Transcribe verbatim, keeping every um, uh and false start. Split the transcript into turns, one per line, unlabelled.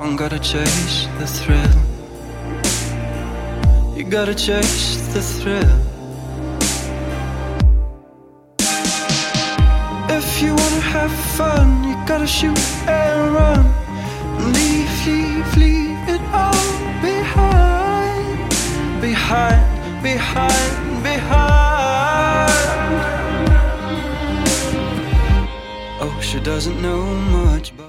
Gotta chase the thrill. You gotta chase the thrill. If you wanna have fun, you gotta shoot and run. Leave, leave, leave it all behind. Behind, behind, behind. Oh, she doesn't know much, but